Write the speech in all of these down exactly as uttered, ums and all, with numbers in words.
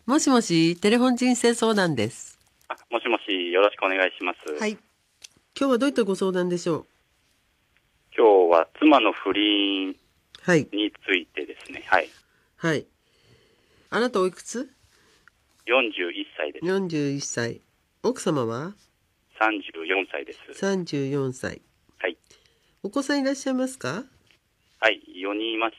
もしもし、テレフォン人生相談です。 あ、もしもし、よろしくお願いします。 はい。今日はどういったご相談でしょう。 今日は妻の不倫はい。 についてですね。はい。 はい。あなたおいくつ？ よんじゅういっさいです。 よんじゅういっさい。奥様はさんじゅうよんさいです。 さんじゅうよんさい。 はい。 お子さんいらっしゃいますか？ はい。よにんいまして、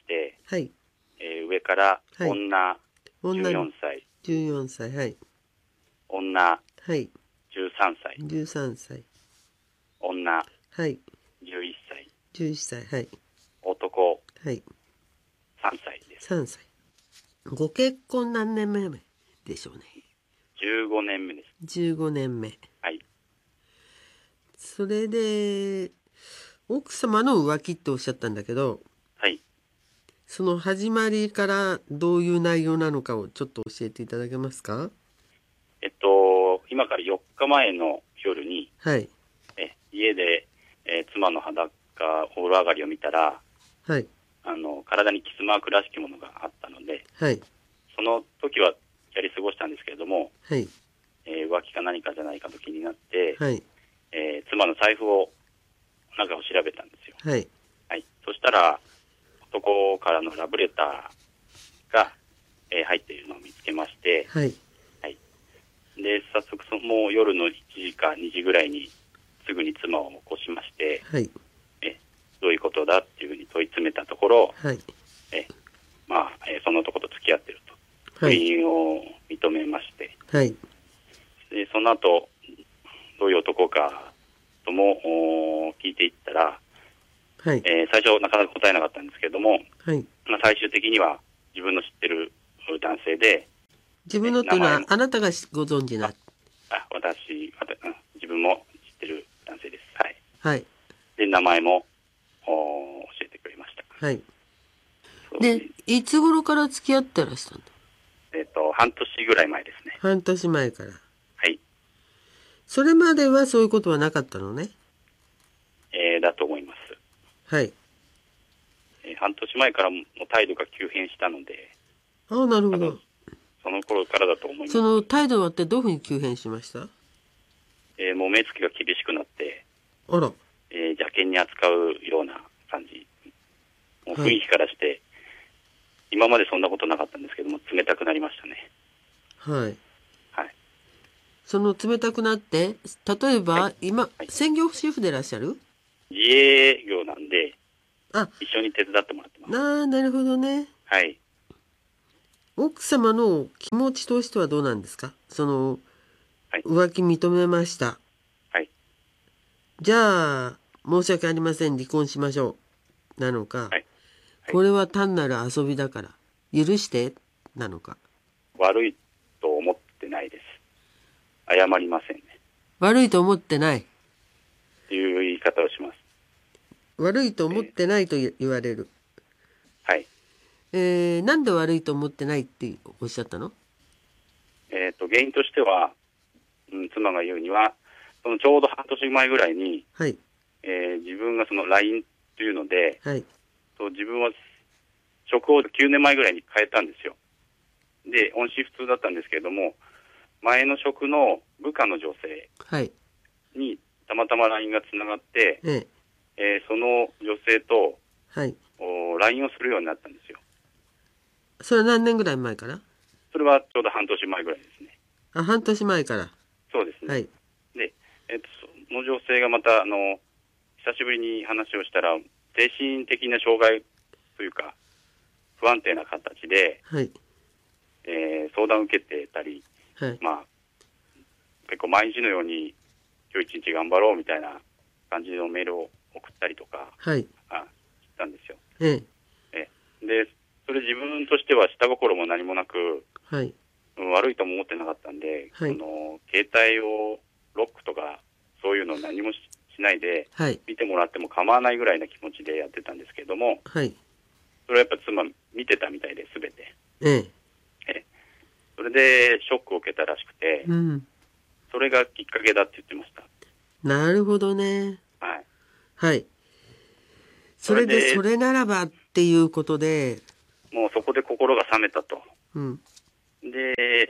はい。 えー上からはい女女じゅうよんさい、 じゅうよんさい。はい。 女はい。 じゅうさんさい、 じゅうさんさい。 女はい。 じゅういっさい、 じゅういっさい。はい。 男はい。 さんさいです。 さんさい。ご結婚何年目でしょうね。 じゅうごねんめです。 じゅうごねんめ。 はい。 それで、奥様の浮気っておっしゃったんだけど、 はい。 その始まりからどういう内容なのかをちょっと教えていただけますか？ えっと、今からよっかまえの夜に、 はい。 え家で、えー妻の裸お風呂上がりを見たら、 はい。 あの体にキスマークらしきものがあったので、 はい。 その時はやり過ごしたんですけれども、 はい。 えー浮気か何かじゃないかと気になって、 はい。 えー妻の財布を中を調べたんですよ。 はい。 はい。そしたら男からのラブレターが、えー入っているのを見つけまして、 はい。 はい。で早速その夜のいちじかにじぐらいにすぐに妻を起こしまして、 はい。 えどういうことだっていうふうに問い詰めたところ、 はい。 えまあ、えーその男と付き合ってると不はい。 倫を認めまして、 はい。 でその後どういう男かともお聞いていったら、 はい。 えー最初なかなか答えなかったんですけれども、 はい。 まあ、最終的には自分の知ってる男性で、 自分のっていうのは名前もあなたがご存知な。 あ私わたうん自分も知ってる男性です。はい。 はい。 で名前もお教えてくれました。 はい。 そうで、いつ頃から付き合ってらしたんだ？ えっ、と半年ぐらい前ですね。 半年前から。 はい。 それまではそういうことはなかったのね。 えーだと思います。 はい。 えー半年前からも態度が急変したので、 ああ、なるほ多分ど。 その頃からだと思います。 その態度はってどういうふうに急変しました？ えーもう目つきが厳しくなって、 あら。 えー邪険に扱うような感じ。もうはい雰囲気からして、今までそんなことなかったんですけども、冷たくなりましたね。 はい。 はい。 その冷たくなって、例えば、 はい今、 はい専業主婦でいらっしゃる？ 自営業なんで、 あ、 一緒に手伝ってもらってます。 なあ、なるほどね。 はい。 奥様の気持ちとしてはどうなんですか？その、 はい。 浮気認めました。 はい。 じゃあ、申し訳ありません、離婚しましょう。なのか、 はい。はいこれは単なる遊びだから、許して、なのか。 悪いと思ってないです。謝りませんね。 悪いと思ってない。 っていう言い方をします。 悪いと思ってないと言言われる。 はい。 えー、なんで悪いと思ってないっておっしゃったの？ えっ、と、原因としては、うん、妻が言うには、そのちょうど半年前ぐらいに、 はい。 えー自分がその ライン というので、 はい。 と自分は職をきゅうねんまえぐらいに変えたんですよ。で、音信不通だったんですけれども、前の職の部下の女性はい。 にたまたま ライン がつながって、 ええ。 えーその女性とはい。 お ライン をするようになったんですよ。 それは何年ぐらい前から？ それはちょうど半年前ぐらいですね。 あ、半年前から。 そうですね。 はい。 で、えっと、その女性がまた、あの、久しぶりに話をしたら、精神的な障害というか、不安定な形で、 はい。 えー相談を受けてたり、 はい。 まあ、結構毎日のように、今日一日頑張ろうみたいな感じのメールを送ったりとか、 はい。 あしたんですよ。 ええ。 えで、それ自分としては下心も何もなく、 はい。 うん悪いとも思ってなかったんで、 はいその携帯をロックとかそういうの何もししないではい。 見てもらっても構わないぐらいな気持ちでやってたんですけれども、 はい。 それはやっぱ妻見てたみたいで全て。 ええ。 えそれでショックを受けたらしくて、 うん。 それがきっかけだって言ってましなるほどね。 た。はい。 はい。それで、 それでそれならばっていうことで、 もうそこで心が冷めたと。 うん。 で、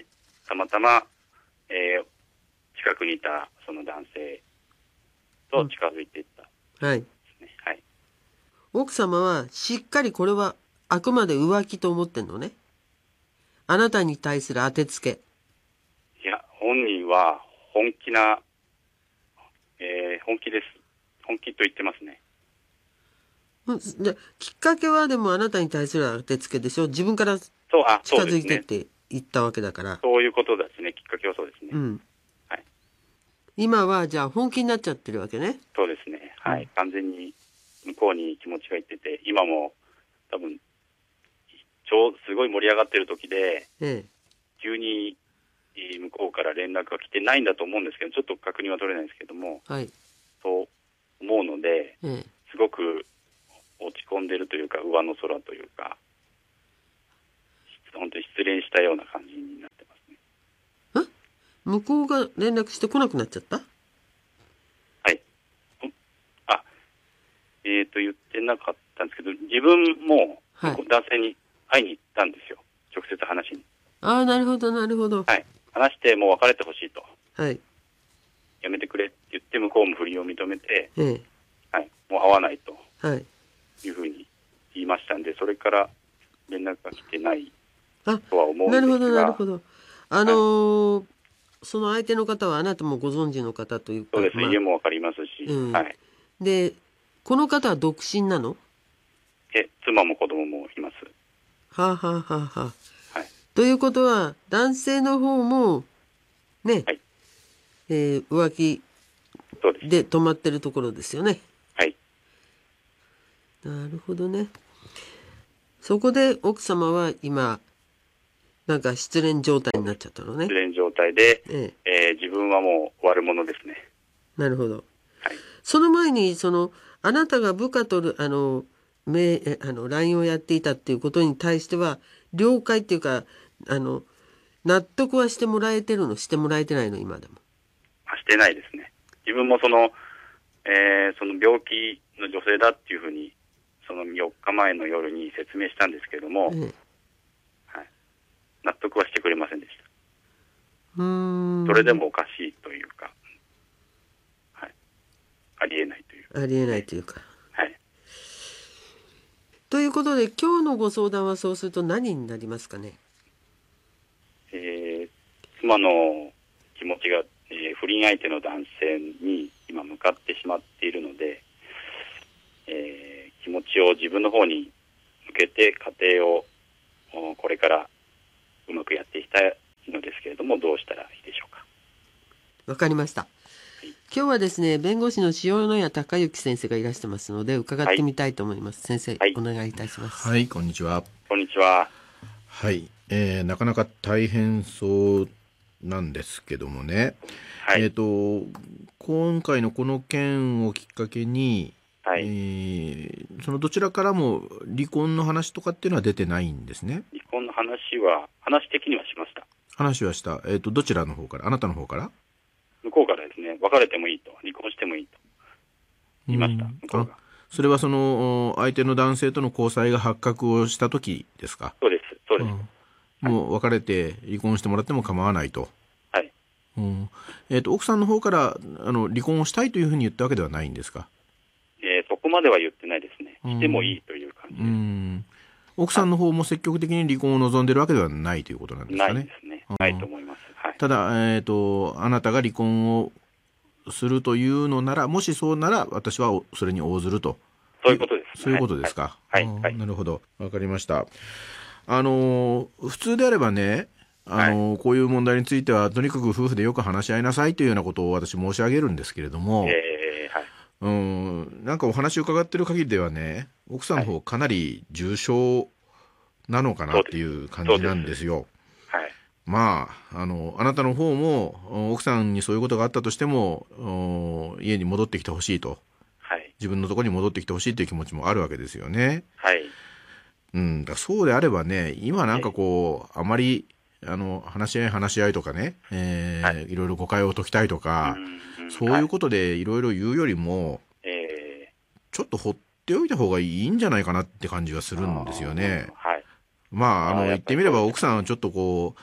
たまたま、えー、近くにいたその男性と近づいていったはい。 ですね。はい。 奥様はしっかりこれはあくまで浮気と思ってんのね。あなたに対する当てつけ。 いや、本人は本気な、えー、本気です。本気と言ってますね。 うんできっかけはでもあなたに対する当てつけでしょ。自分からそう、あ、 近づいそうですね。 てって言ったわけだから。 そういうことですね。きっかけはそうですね。 うん。 はい。 今はじゃあ本気になっちゃってるわけね。 そうですね。はい。 うん、 完全に向こうに気持ちがいってて、今も多分、超すごい盛り上がってる時で、 ええ。 急に向こうから連絡が来てないんだと思うんですけど、ちょっと確認は取れないですけども、 はい。 そう思うので、 ええ。 すごく落ち込んでるというか、上の空というか、本当に失恋したような感じになってますね。 え向こうが連絡してこなくなっちゃった？ はい。あ、えっと、言ってなかったんですけど、自分もはい。 男性に会いに行ったんですよ。直接話しに。 ああ、なるほど、なるほど。 はい。話してもう別れてほしいと。 はい。 やめてくれって言って、向こうも不倫を認めて、 ええ。 はい。もう会わないとはい。 いうふうに言いましたんで、それから連絡が来てないあ、 とは思うんですが。 なるほど、なるほど。あのーはい、 その相手の方はあなたもご存知の方というか。 そうです。 まあ、 家もわかりますし、 うん。 はい。 で、この方は独身なの？ え、妻も子供もいます。 はあ、はあはあはあ、 はい。 ということは、男性の方も、ね、 はい、 えー浮気そうです。 で止まってるところですよね。 はい。 なるほどね。そこで奥様は今、なんか失恋状態になっちゃったのね。 失恋状態で、 えええー自分はもう悪者ですね。 なるほど。 はい。 その前に、その、あなたが部下とる、あの、めえあの、ライン をやっていたっていうことに対しては、了解っていうか、あの、納得はしてもらえてるの、してもらえてないの、今でも。 あ、してないですね。自分もその、えーその病気の女性だっていうふうに、そのよっかまえの夜に説明したんですけども、 ええはい、納得はしてくれませんでした。 うーん。 それでもおかしいというか、はい、ありえないという。 ありえないというか。 はい。 ということで、今日のご相談はそうすると何になりますかね。 えー妻の気持ちが、えー不倫相手の男性に今向かってしまっているので、えー気持ちを自分の方に向けて家庭をおこれからうまくやっていきたいのですけれども、どうしたらいいでしょうか。 わかりました。今日はですね、弁護士の塩谷隆之先生がいらしてますので、伺ってみたいと思います。はい、先生、はい、お願いいたします。 はい、こんにちは。 こんにちは。 はい、えー、なかなか大変そうなんですけどもね。はい、えっと、今回のこの件をきっかけに、はい、えー、そのどちらからも離婚の話とかっていうのは出てないんですね。 離婚の話は、話的にはしました。 話はした。えっと、どちらの方から、あなたの方から？ 向こうからですね、別れてもいいと、離婚してもいいと言いました。向こうが。 それはその相手の男性との交際が発覚をした時ですか？ そうです、そうです。 うん、もう別れて離婚してもらっても構わないと。 はい。 うん、えっと、奥さんの方からあの離婚をしたいというふうに言ったわけではないんですか？ えー、そこまでは言ってないですね。してもいいという感じです。うん、 奥さんの方も積極的に離婚を望んでいるわけではないということなんですかね。 ないですね。ないと思います。はい、 ただ、えーと、あなたが離婚をするというのなら、もしそうなら私はそれに応ずると。 そういうことです、ね。 そういうことですか。 はい。はいはい、 なるほど。わかりました。あの、普通であればね、あの、はい、こういう問題についてはとにかく夫婦でよく話し合いなさいというようなことを私申し上げるんですけれども、 えーはい、 うん、なんかお話を伺ってる限りではね、奥さんの方かなり重症なのかなっていう感じなんですよ。 はい、 まあ、あの、あなたの方も奥さんにそういうことがあったとしても家に戻ってきてほしいと、はい、自分のところに戻ってきてほしいという気持ちもあるわけですよね。 はい、 うん、だそうであればね、今なんかこう、あまりあの話し合い話し合いとかね、えーはい、いろいろ誤解を解きたいとか、うん、そういうことでいろいろ言うよりも、はい、ちょっと放っておいた方がいいんじゃないかなって感じがするんですよね。はい、まあ、あの言ってみれば奥さんはちょっとこう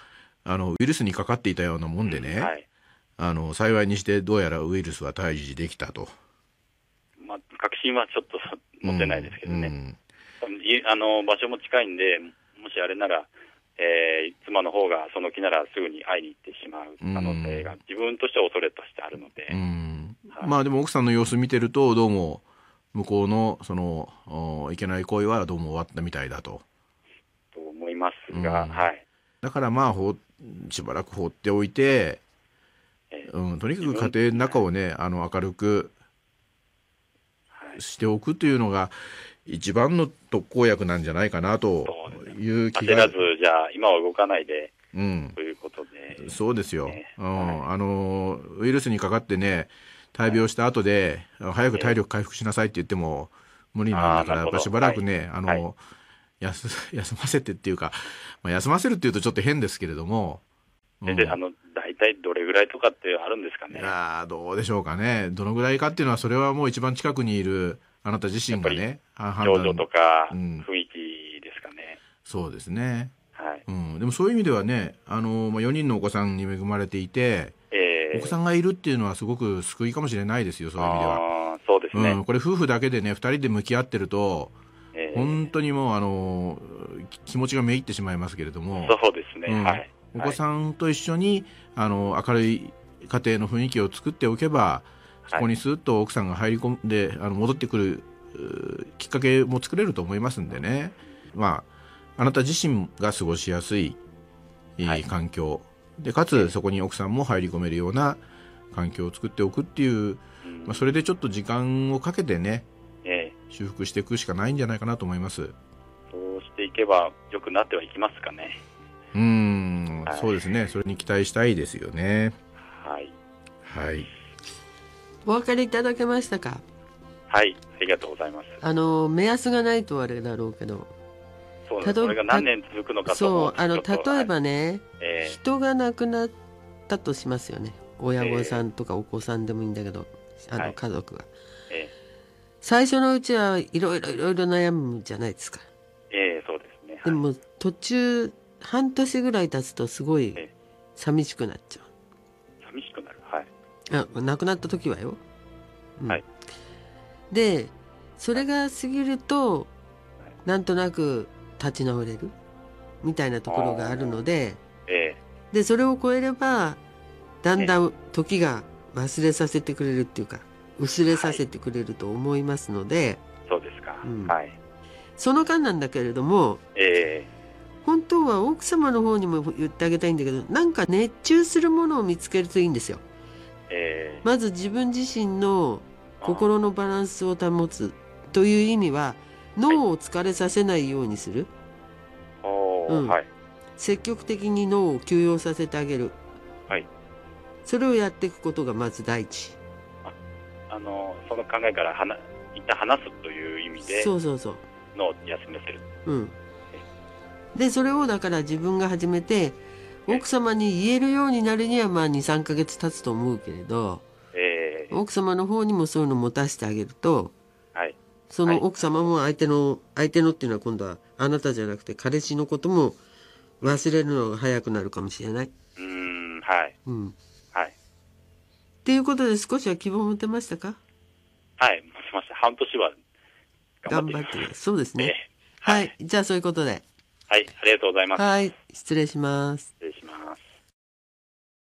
あのウイルスにかかっていたようなもんでね、はい、あの幸いにしてどうやらウイルスは退治できたと。 まあ、確信はちょっと持ってないですけどね、うん、あの場所も近いんで、もしあれなら、えー、妻の方がその気ならすぐに会いに行ってしまう可能性が自分としては恐れとしてあるので、 うんはい、まあでも奥さんの様子見てるとどうも向こうのそのいけない行為はどうも終わったみたいだとと思いますが、うんはい、 だからまあほしばらく放っておいて、えーうん、とにかく家庭の中をね、はい、あの明るくしておくというのが一番の特効薬なんじゃないかなという気が。 焦らずじゃあ今は動かないで、うん、ということで。 そうですよ、ねうんはい、あのウイルスにかかってね大病した後で、はい、早く体力回復しなさいって言っても無理なんだから、やっぱしばらくね、はい、あの、はい、休, 休ませてっていうか、まあ、休ませるっていうとちょっと変ですけれども、 うん、であの大体どれぐらいとかってあるんですかね。 いやどうでしょうかね。どのぐらいかっていうのはそれはもう一番近くにいるあなた自身がね表情とか雰囲気ですかね、うん、 そうですね、 はいうん、でもそういう意味ではねあの、まあ、よにんのお子さんに恵まれていて、えー、お子さんがいるっていうのはすごく救いかもしれないですよ。そういう意味ではあそうですね、 うん、これ夫婦だけでねふたりで向き合ってると、えー、本当にもうあの気持ちがめいってしまいますけれども、 そうですね、うんはい、 お子さんと一緒にあの明るい家庭の雰囲気を作っておけばそこにスーッと奥さんが入り込んであの戻ってくるきっかけも作れると思いますんでね、まあ、あなた自身が過ごしやすい、はい、環境でかつそこに奥さんも入り込めるような環境を作っておくっていう、うんまあ、それでちょっと時間をかけてね、ええ、修復していくしかないんじゃないかなと思います。 そうしていけば良くなってはいきますかね。 うーん、はい、そうですね。それに期待したいですよね。 はい、 はい、 お分かりいただけましたか。 はい、ありがとうございます。 あの目安がないとあれだろうけど、 そうです。それが何年続くのかと思うと、 そうあの例えばね、 はいえー、 人が亡くなったとしますよね。親御さんとかお子さんでもいいんだけど、えー、あの家族が、はいえー、最初のうちはいろいろいろいろ悩むじゃないですか。 えー、そうですね、はい、 でも途中半年ぐらい経つとすごい寂しくなっちゃう。 えー、寂しくなる。はい。 あ亡くなった時はよ、うん、 はい。 でそれが過ぎると、はい、なんとなく立ち直れるみたいなところがあるので、 えー、でそれを超えればだんだん時が忘れさせてくれるっていうか薄れさせてくれると思いますので、はい、 そうですか、うん、はい、 その間なんだけれども、 えー、本当は奥様の方にも言ってあげたいんだけど、なんか熱中するものを見つけるといいんですよ、えー、まず自分自身の心のバランスを保つという意味は脳を疲れさせないようにする、 はいうんはい、 積極的に脳を休養させてあげる、 はい、 それをやっていくことがまず第一。 あ, あのその考えからはな一旦話すという意味でそうそうそう脳を休ませる、 うん、でそれをだから自分が始めて奥様に言えるようになるにはまあ にさんかげつ経つと思うけれど、えー、奥様の方にもそういうのを持たせてあげると、 はい、 その奥様も相手の相手のっていうのは今度はあなたじゃなくて彼氏のことも忘れるのが早くなるかもしれない。 うーんはい、うんはい、 っていうことで少しは希望を持てましたか。 はい持ちました。半年は頑張ってそうですね、えー、はい、はい、じゃあそういうことではいありがとうございます。 はい失礼します。 失礼します。